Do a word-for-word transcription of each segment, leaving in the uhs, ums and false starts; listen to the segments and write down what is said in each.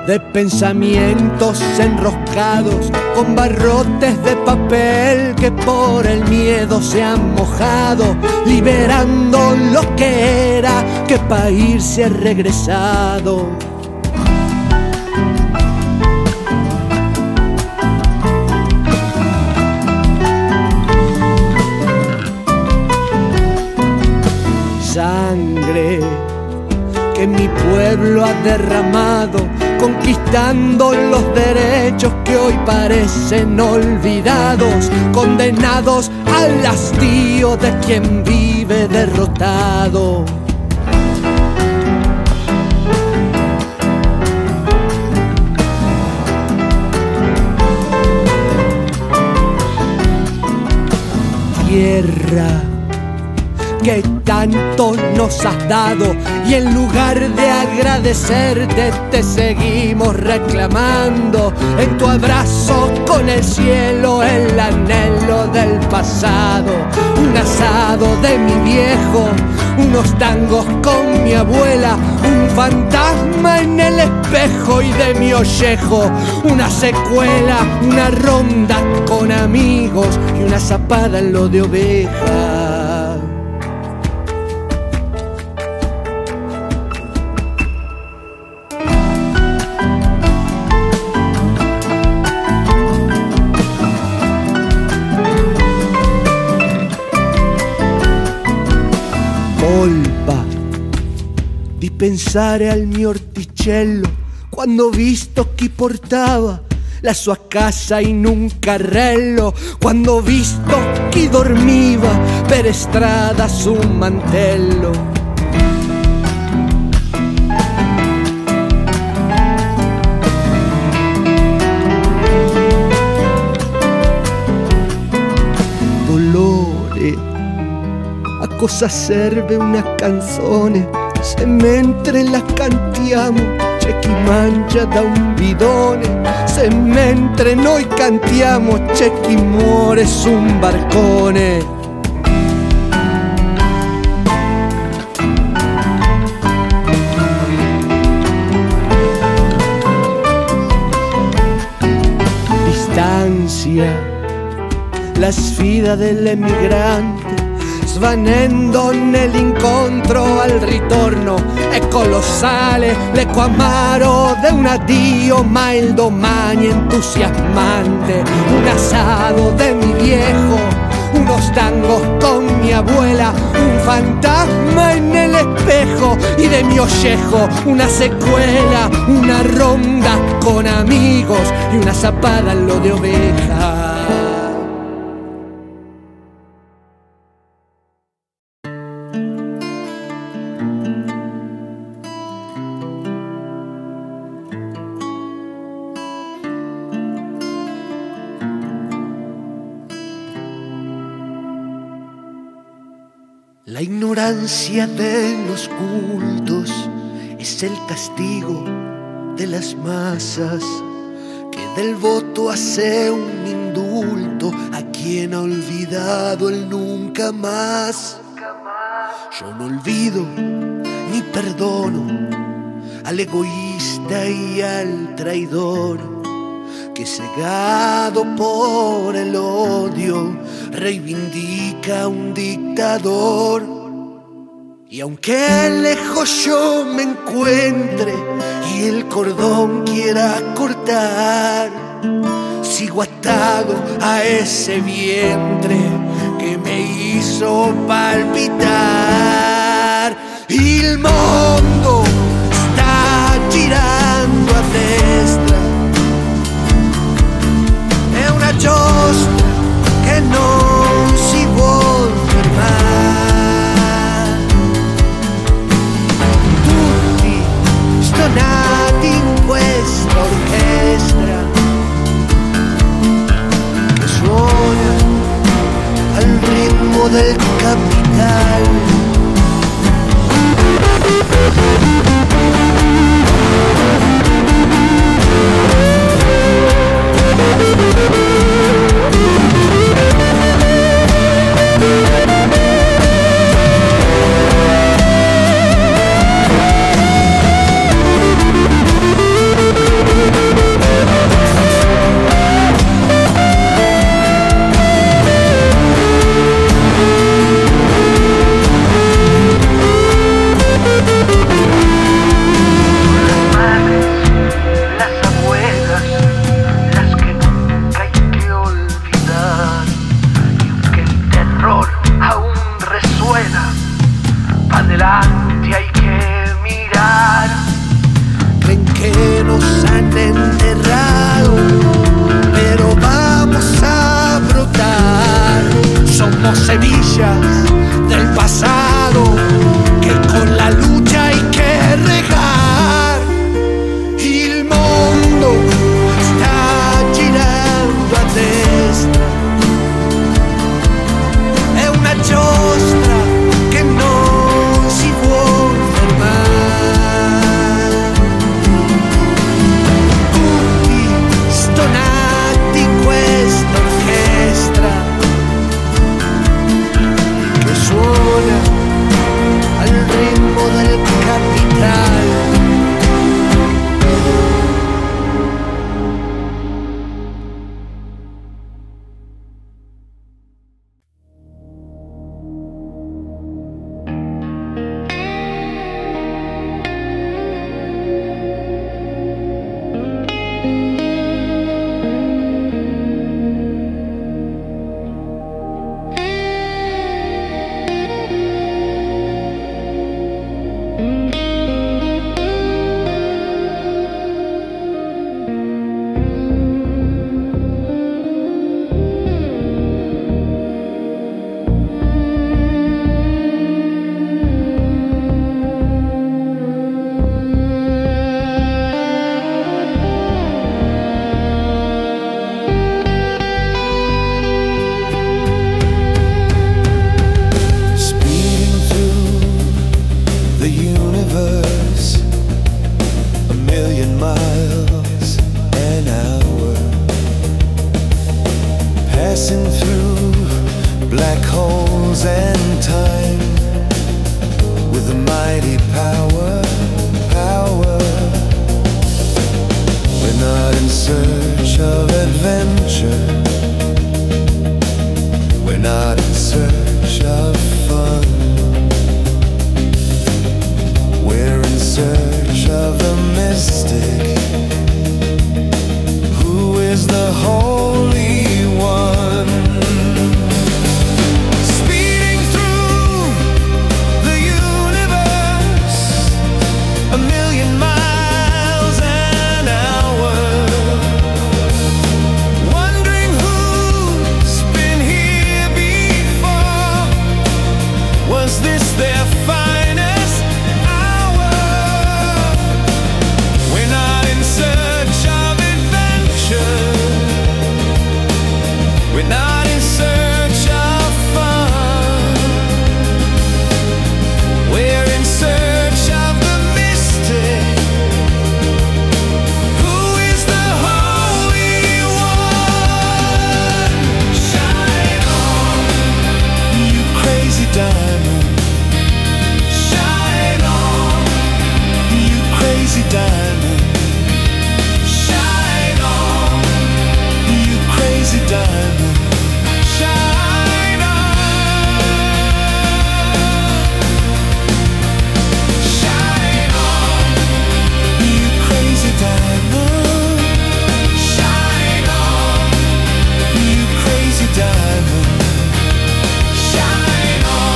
de pensamientos enroscados con barrotes de papel que por el miedo se han mojado, liberando lo que era, que pa' irse ha regresado. Sangre que mi pueblo ha derramado, conquistando los derechos que hoy parecen olvidados, condenados al hastío de quien vive derrotado. Tierra que tanto nos has dado, y en lugar de agradecerte te seguimos reclamando. En tu abrazo con el cielo, el anhelo del pasado, un asado de mi viejo, unos tangos con mi abuela, un fantasma en el espejo y de mi ollejo, una secuela, una ronda con amigos y una zapada en lo de oveja. Di pensare al mio orticello quando ho visto chi portava la sua casa in un carrello, quando ho visto chi dormiva per strada su un mantello. Dolore, a cosa serve una canzone se mentre la cantiamo c'è chi mangia da un bidone, se mentre noi cantiamo c'è chi muore su un barcone. Distanza, la sfida dell'emigrante, svanendo nell'incontro al ritorno, è colossale l'eco amaro de un addio, ma il domani entusiasmante, un asado de mi viejo, unos tangos con mi abuela, un fantasma en el espejo y de mi ollejo, una secuela, una ronda con amigos y una zapada en lo de oveja. La ignorancia de los cultos es el castigo de las masas, que del voto hace un indulto a quien ha olvidado el nunca más. Yo no olvido ni perdono al egoísta y al traidor, que cegado por el odio reivindica un dictador. Y aunque lejos yo me encuentre y el cordón quiera cortar, sigo atado a ese vientre que me hizo palpitar. Y el mundo está girando a destra, è una giostra che non si vuol fermare. Tutti stonati in questa orchestra che suona al ritmo del capital. huellas del pasado que con la lucha hay que regar. Il mondo sta girando a destra, è una giostra che non si può fermare. Tutti stonati in questa orchestra che suona al ritmo del capitale.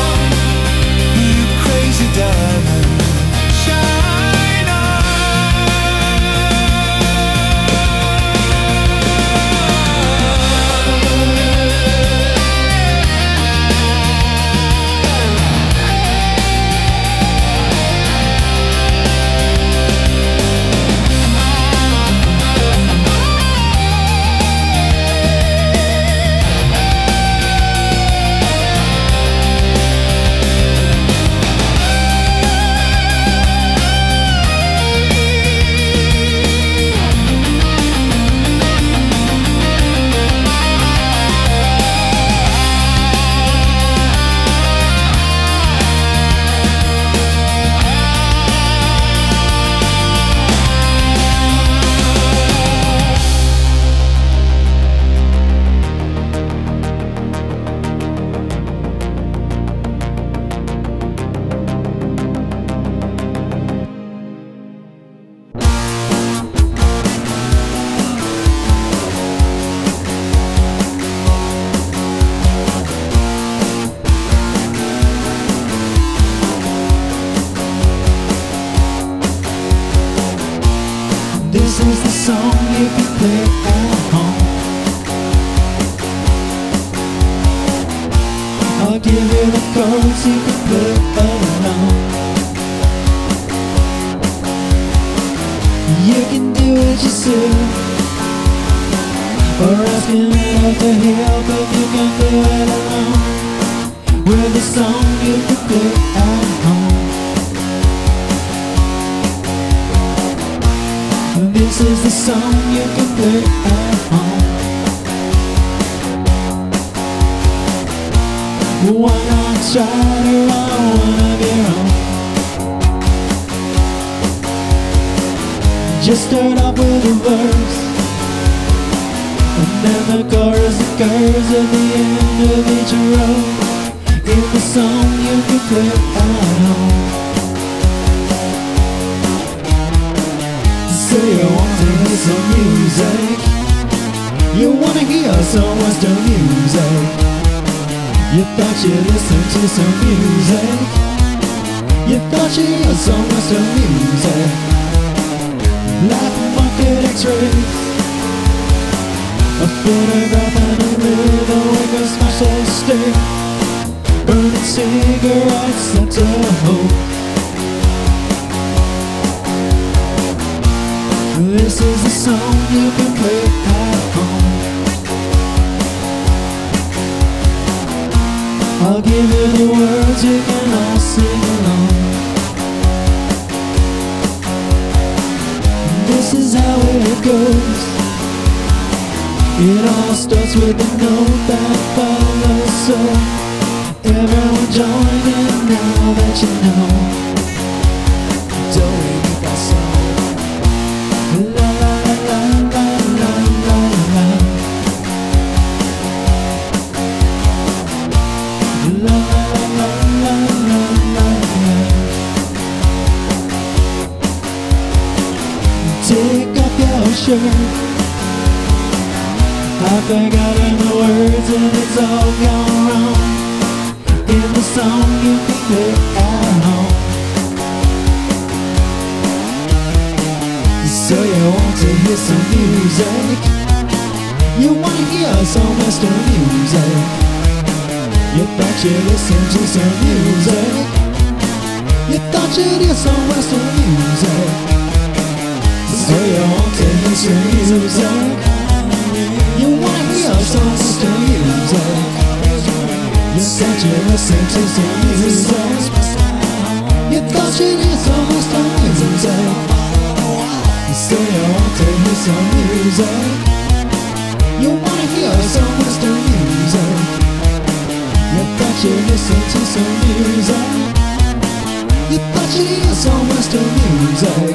Shine on, you the chords you can play along. You can do it yourself, or ask anyone to help if you can do it alone. With a song you can play at home. This is the song you can play at home. Why not try to write one of your own? Just start off with a verse, and then the chorus occurs at the end of each row. In the song you can play at home. So you want to hear some music, you want to hear some Western music. You thought you'd listen to some music, you thought you'd hear some Western music. Like market x-rays, a photograph and a rhythm with a smash of stick, burning cigarettes that's a hope. This is the song you can play at home. I'll give you the words, you can all sing along. This is how it goes. It all starts with a note that follows, so everyone join in now that you know. Don't wait with that song. La la la la la la la. La la la la la la la. Take off your shirt, I've forgotten the words and it's all gone wrong. In the song you can play at home. So you want to hear some music, you want to hear some Western music. You thought you'd listen to some music, you thought you'd hear some Western music. So you want to hear some music, you want to hear some Western music. You thought you'd listen to some music, you thought you'd hear some Western music. So you want to hear some music, you want to hear some Western music. You thought you'd listen to some music, you thought you'd hear some Western music.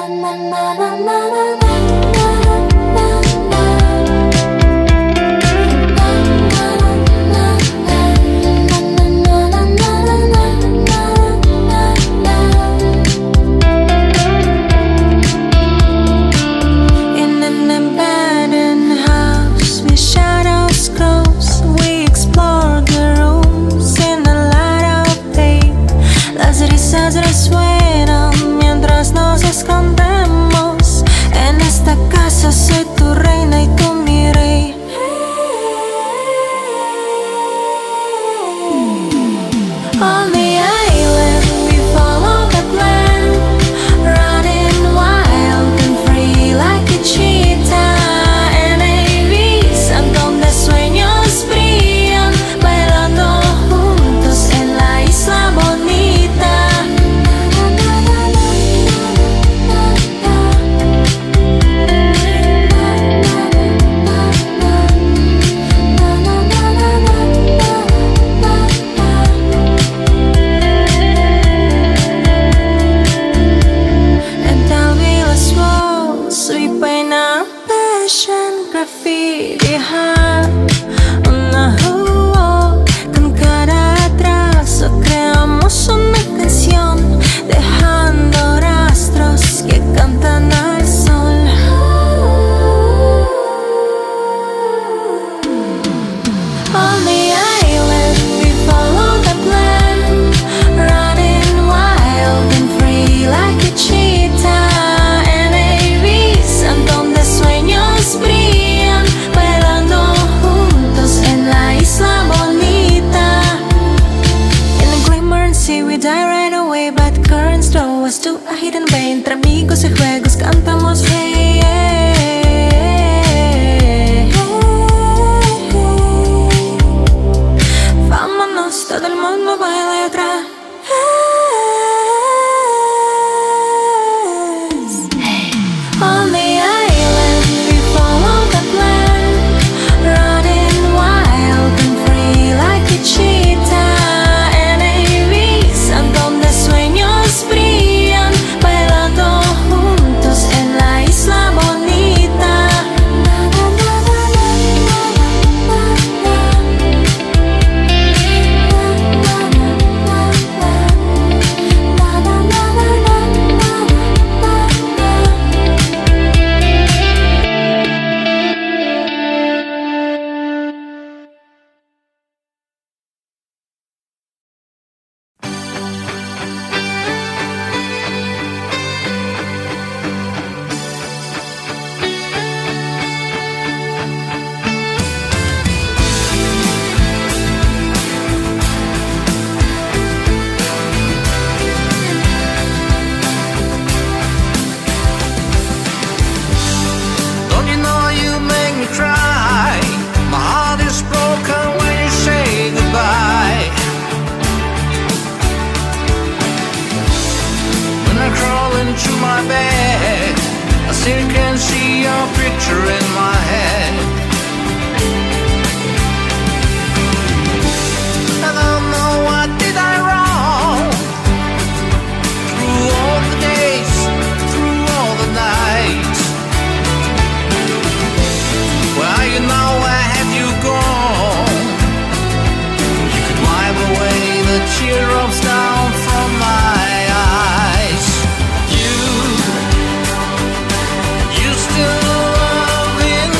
Still love in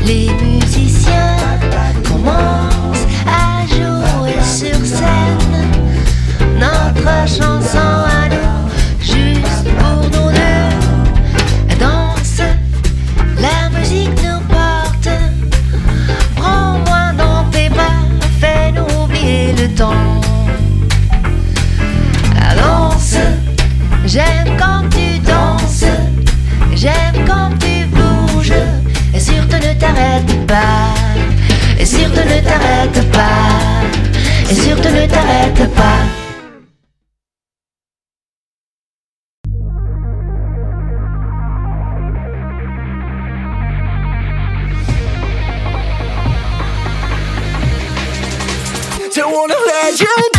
Les musiciens commencent à jouer sur scène notre chanson à nous, juste pour nous deux. Danse, la musique nous porte. Prends-moi dans tes bras, fais-nous oublier le temps. Danse, j'aime quand tu danses, j'aime quand tu bouges. Et surtout ne t'arrête pas, et surtout ne t'arrête pas, et surtout ne t'arrête pas. Don't wanna let you down.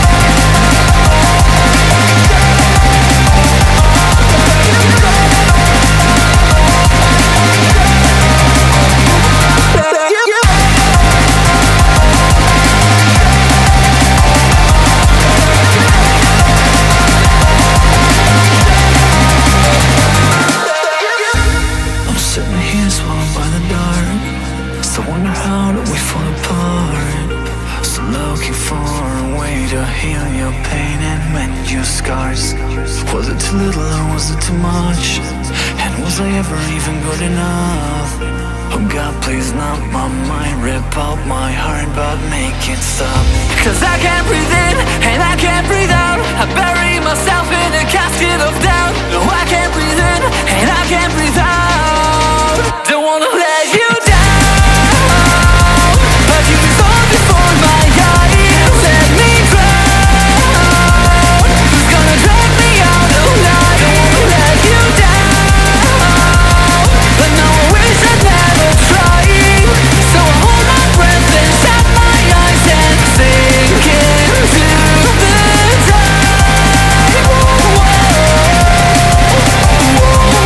I'm sitting here swallowed by the dark. Still wonder how did we fall apart. Still looking for a way to heal your pain and mend your scars. Was it too little or was it too much? And was I ever even good enough? Oh God, please not my mind. Rip out my heart but make it stop. Cause I can't breathe in and I can't breathe out. I bury myself in a casket of doubt. No, I can't breathe in and I can't breathe out. Don't wanna let you down, but you dissolve before my eyes. Let me drown. Who's gonna drag me out alive? Don't wanna let you down, but now I wish I'd never tried. So I hold my breath and shut my eyes and sink into the dark. Whoa, whoa,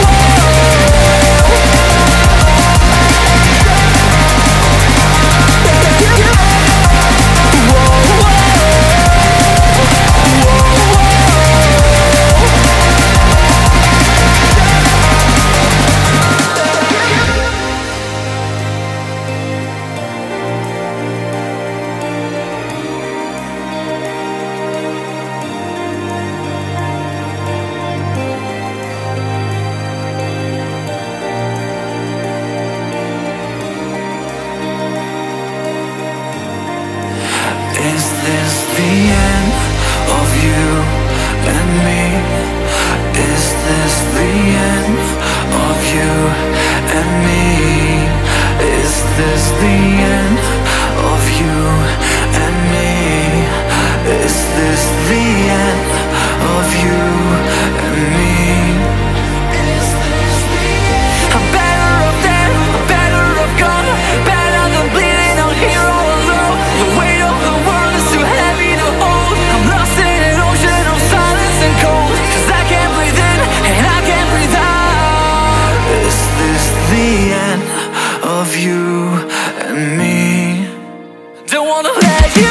Is this the end of you and me? Is this the end of you and me? Is this the end of you and me? Is this the end of you and me? Is this the end? I'm better off dead, I'm better off gone, better than bleeding out here all alone. The weight of the world is too heavy to hold. I'm lost in an ocean of silence and cold. Cause I can't breathe in and I can't breathe out. Is this the end of you and me? Don't wanna let you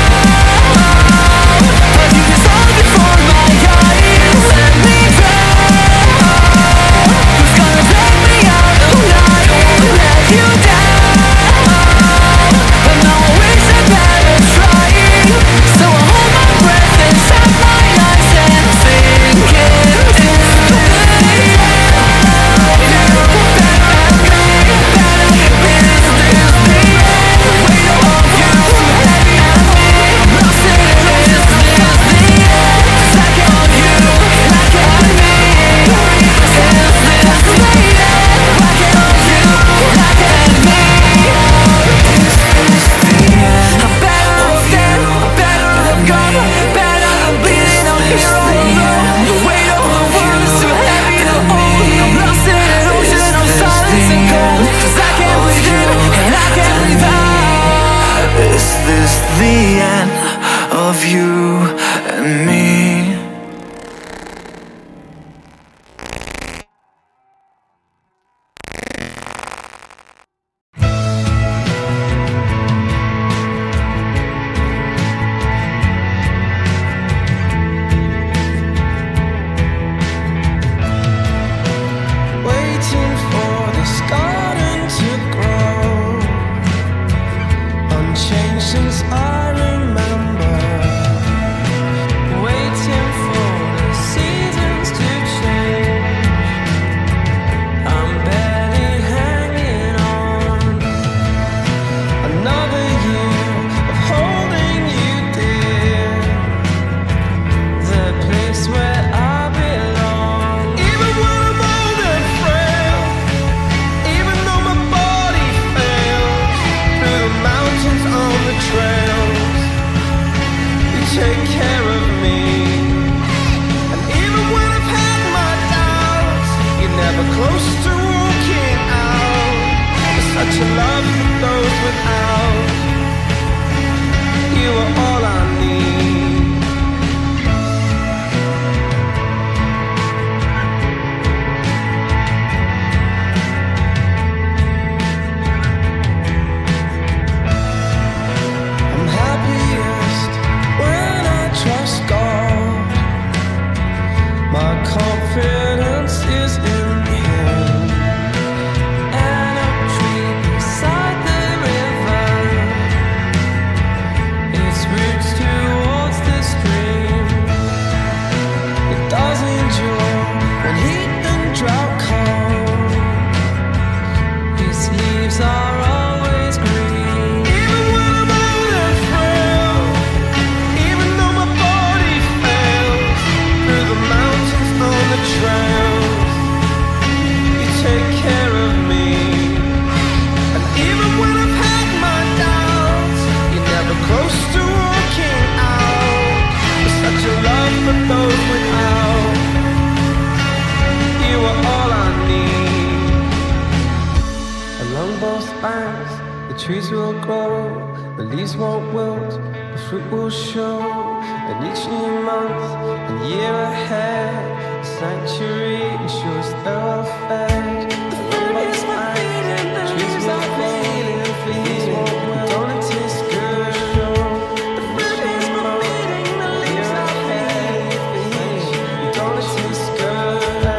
down, but you dissolve before my eyes. Let me drown. Who's gonna drag me out alive? Don't wanna let you down, but now I wish I'd never tried. So I hold my breath and shut my eyes and sink into the dark. Is this the end? The weight of you too heavy on me. most lines, the trees will grow, the leaves won't wilt, the fruit will show. And each new month and year ahead, a sanctuary ensures they're fed. The most lines, the trees will grow, the leaves won't wilt, don't it taste good? The fruit is moving, the leaves are fading, don't it taste good?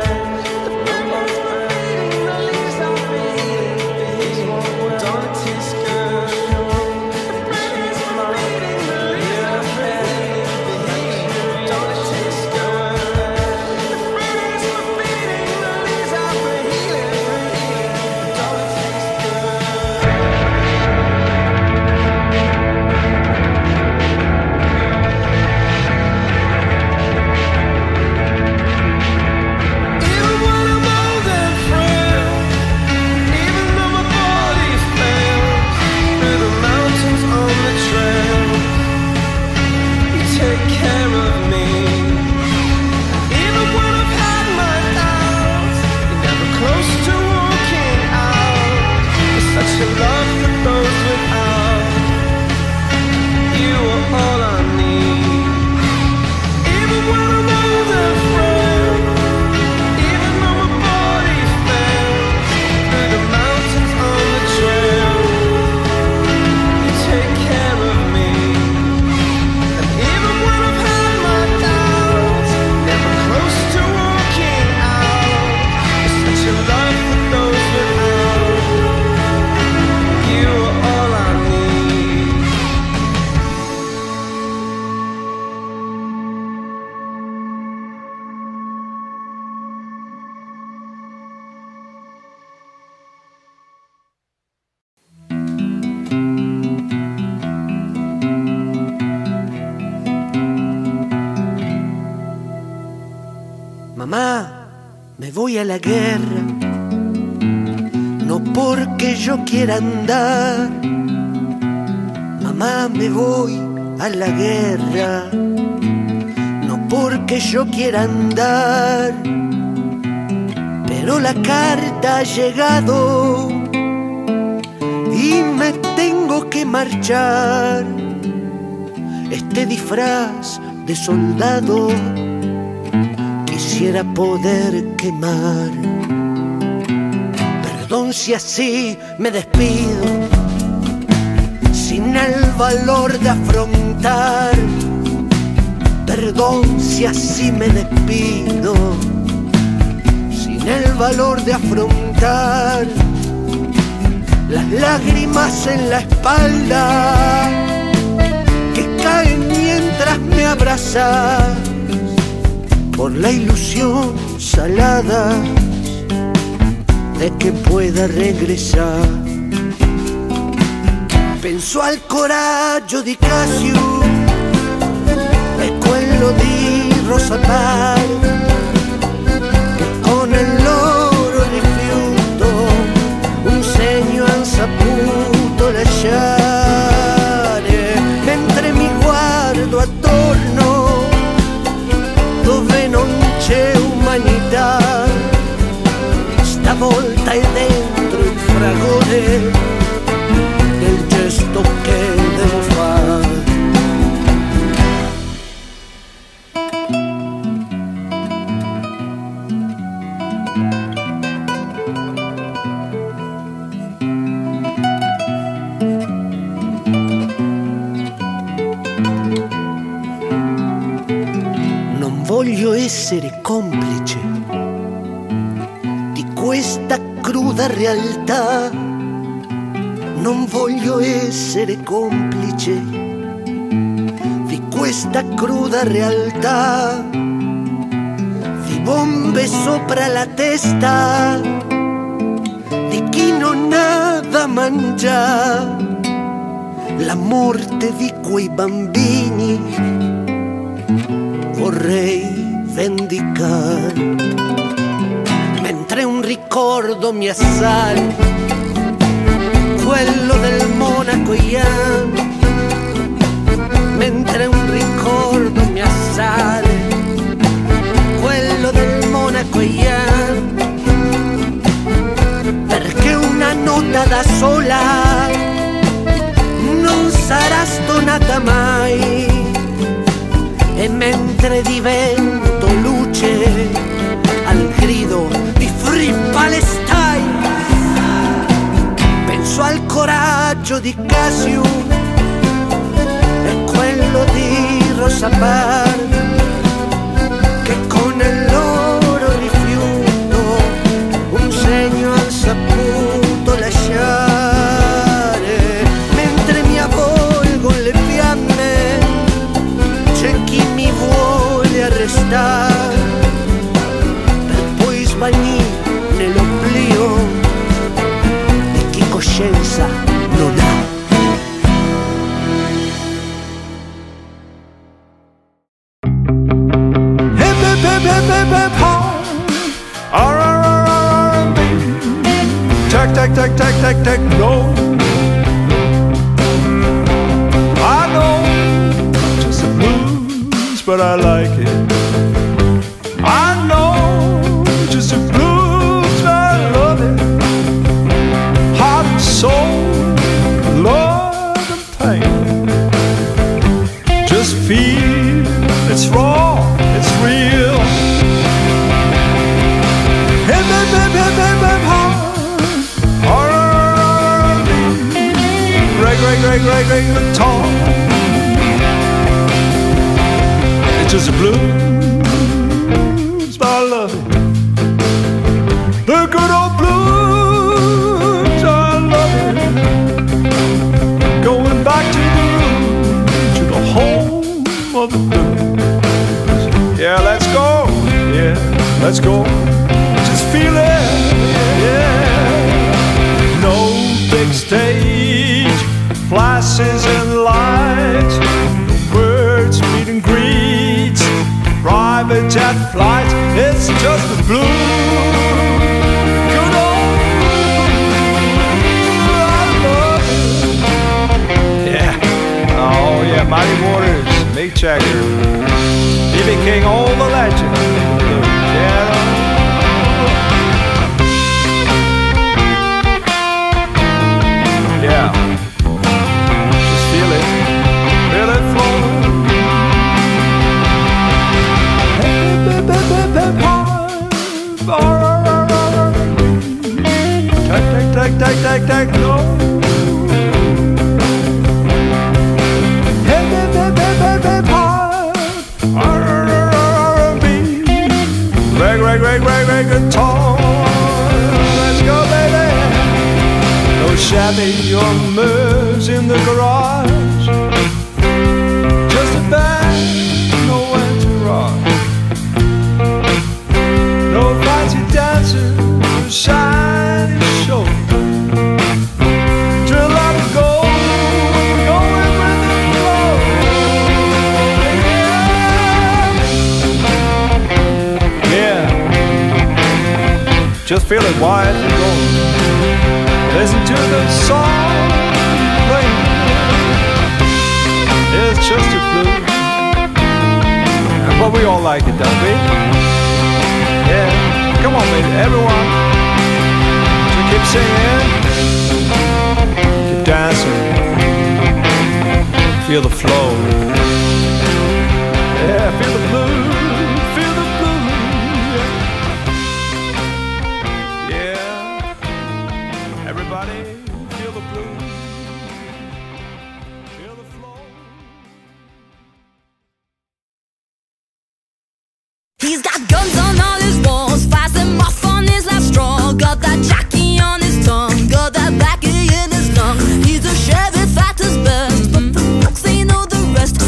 Mamá, me voy a la guerra, no porque yo quiera andar. Mamá, me voy a la guerra, no porque yo quiera andar. Pero la carta ha llegado y me tengo que marchar. Este disfraz de soldado quisiera poder quemar. Perdón si así me despido, sin el valor de afrontar. Perdón si así me despido, sin el valor de afrontar. Las lágrimas en la espalda que caen mientras me abrazas, por la ilusión salada de que pueda regresar. Penso al coraggio di Casio e quello di Rosa Parks, che con il loro rifiuto un segno han saputo lasciare. Mentre mi guardo attorno dove non c'è umanità, stavolta è dentro il fragore del gesto che devo fare. Non voglio essere complice di questa cruda realtà. Non voglio essere complice di questa cruda realtà. Di bombe sopra la testa di chi non ha da mangiare. La morte di quei bambini vorrei vendicare. Mentre un ricordo mi assale, quello del Monaco Ian. Mentre un ricordo mi assale, quello del Monaco Ian. Perché una nota da solo sola, non sarà stonata mai, e mentre divento luce al grido di Free Palestine, penso al coraggio di Cassius e quello di Rosa Parks, che con il loro rifiuto un segno han saputo lasciare. Mentre mi avvolgo le fiamme c'è chi mi vuole arrestare, per poi sbagnire nell'oblio di chi coscienza non ha. Tech, tech, tech, tech, tech, tech, no. I know, just the blues, but I like it. I know, just the blues, but I love it. Heart and soul, love and pain. Just feel it's raw, it's real. Hip, hip, hip, hip, hip, hip, heart. Great, great, great, great, great guitar. It's just the blues, but I love it. The good old blues, I love it. Going back to the root, to the home of the blues. Yeah, let's go. Yeah, let's go. Just feel it. Yeah. No big stage, flashes and lights, words, meet and greets, private jet flights. It's just the blues. Good old blues, I love it. Yeah, oh yeah, Mighty Waters, Mick Jagger, B B King, all the legends. Yeah. Yeah. Feel it flowing. Take, take, take, take, take, take, no. Reg, reg, reg, reg, reg, guitar. Let's go, baby. No shabby young moves in the garage. Just a band, no entourage. No fancy dancing, no shiny show. Just let it go, going with the flow. Yeah, just feel it wild and go. Listen to the song playing. It's just a blues, but we all like it, don't we? Yeah, come on, baby, everyone. So keep singing, keep dancing, feel the flow. Yeah, feel the blues, feel the blues. Yeah, everybody, feel the blues. He's got guns on all his walls, fires them off on his last straw. Got that jockey on his tongue, got that blackie in his lung. He's a Chevy fighter's best, but the folks they know the rest.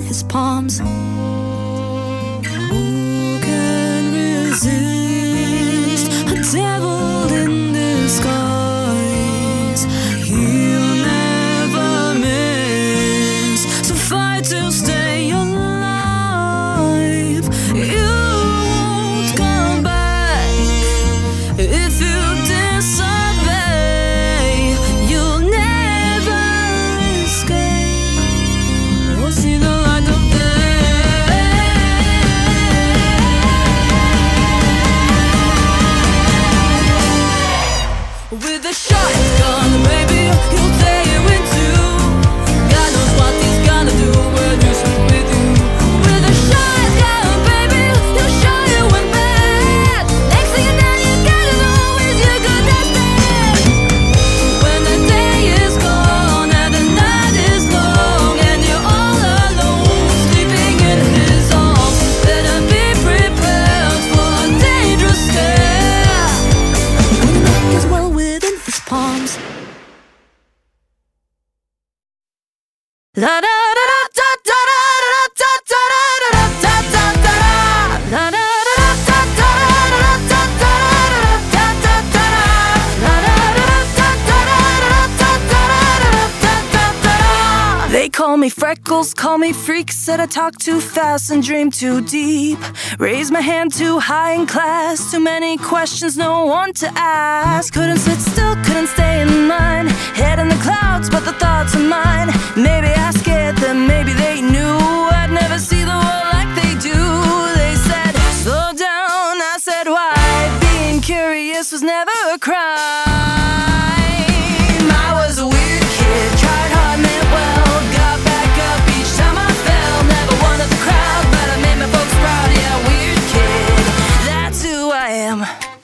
within his palms. Who can resist a devil in disguise? He'll never miss, so fight to stay alive. You won't come back if you disobey. You'll never escape or see the light of day. With a shotgun, baby, he'll tear you in two. God knows what he's gonna do when he's with you. With a shotgun, baby, he'll show you when bad. Next thing you know, you gotta know is your good stand. When the day is gone and the night is long and you're all alone, sleeping in his arms, better be prepared for a dangerous stare. When the night is well within his palms. La da da da da da da da da da da da da. La da da da da da da da da da. La da da da da da da. They call me freckles, call me freak. Said I talk too fast and dream too deep. Raise my hand too high in class. Too many questions, no one to ask. Couldn't sit still, couldn't stay in line. Head in the clouds, but the thoughts are mine. Maybe I scared them, maybe they knew I'd never see the world like they do. They said, slow down, I said, why? Being curious was never a crime. I was a weird kid, tried hard, meant well. Got back up each time I fell. Never one of the crowd, but I made my folks proud. Yeah, weird kid, that's who I am.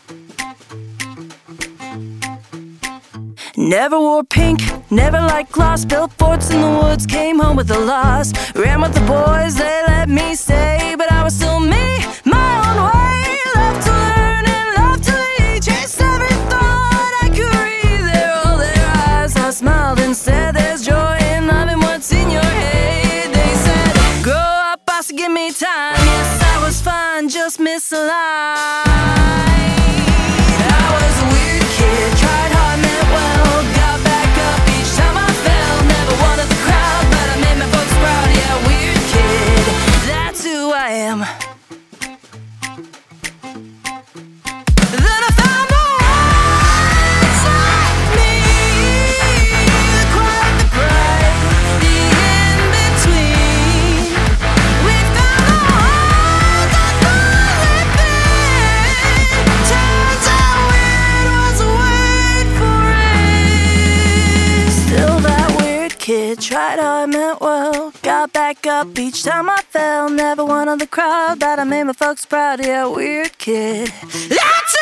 Never wore pink, never liked gloss. Built forts in the woods, came home with a loss. Ran with the boys, they let me stay, but I was still me, my own way. Love to learn and love to lead. Chased every thought I could read. They're all their eyes, I smiled instead. There's joy in loving what's in your head. They said, grow up, boss, give me time. Yes, I was fine, just misaligned. I was a weird kid, tried hard, meant well. Got back up each time I fell. Never one of the crowd, but I made my folks proud. Yeah, weird kid, that's who I am. Then I found the ones like me, quite the bright, the in-between. We found the ones that thought we'd been. Turns out weird was a word for it. Still that weird kid, tried hard, meant well. Got back up each time I fell. Never one of the crowd, but I made my folks proud. Yeah, weird kid, that's